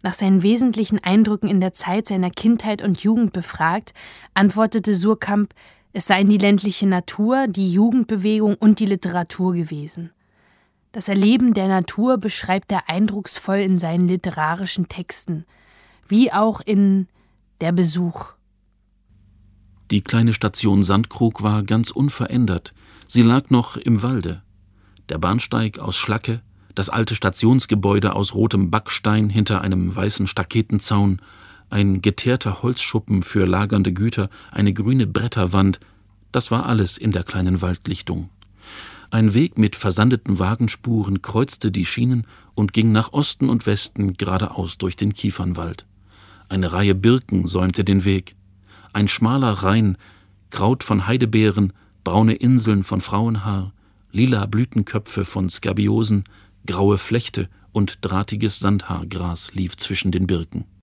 Nach seinen wesentlichen Eindrücken in der Zeit seiner Kindheit und Jugend befragt, antwortete Suhrkamp, es seien die ländliche Natur, die Jugendbewegung und die Literatur gewesen. Das Erleben der Natur beschreibt er eindrucksvoll in seinen literarischen Texten, wie auch in Der Besuch. Die kleine Station Sandkrug war ganz unverändert. Sie lag noch im Walde. Der Bahnsteig aus Schlacke, das alte Stationsgebäude aus rotem Backstein hinter einem weißen Staketenzaun, ein geteerter Holzschuppen für lagernde Güter, eine grüne Bretterwand, das war alles in der kleinen Waldlichtung. Ein Weg mit versandeten Wagenspuren kreuzte die Schienen und ging nach Osten und Westen geradeaus durch den Kiefernwald. Eine Reihe Birken säumte den Weg. Ein schmaler Rain, Kraut von Heidebeeren, braune Inseln von Frauenhaar, lila Blütenköpfe von Skabiosen, graue Flechte und drahtiges Sandhaargras lief zwischen den Birken.